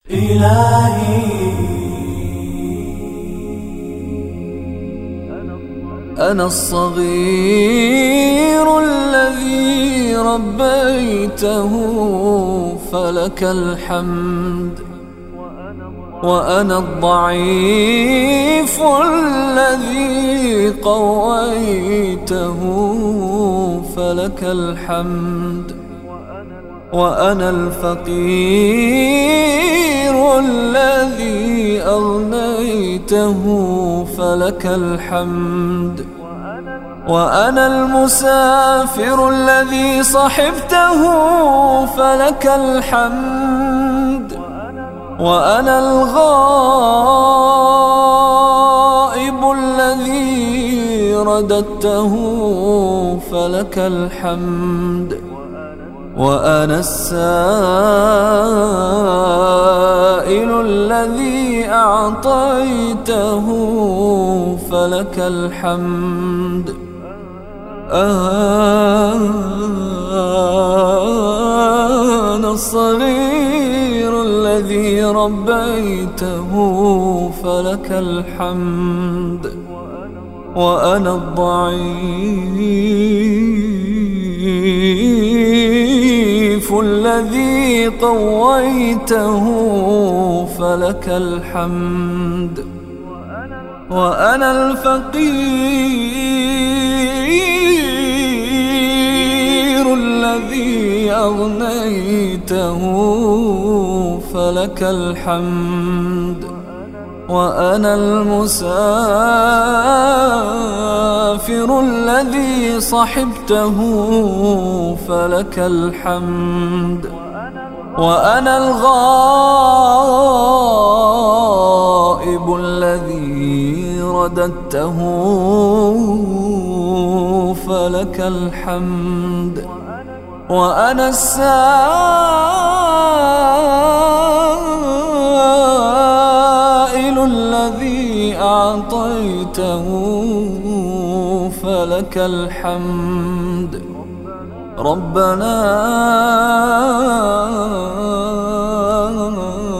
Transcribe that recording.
إلهي أنا الصغير الذي ربيته فلك الحمد، وأنا الضعيف الذي قويته فلك الحمد، وأنا الفقير الذي أغنيته فلك الحمد، وأنا المسافر الذي صحبته فلك الحمد، وأنا الغائب الذي رددته فلك الحمد، وأنا السائل الذي أعطيته فلك الحمد. أنا الصغير الذي ربيته فلك الحمد، وأنا الضعيف الذي قويته فلك الحمد، وأنا الفقير الذي أغنيته فلك الحمد، وأنا المسافر الذي صحبته فلك الحمد، وأنا الغائب الذي رددته فلك الحمد، وأنا السائل الذي أعطيته فلك الحمد. ربنا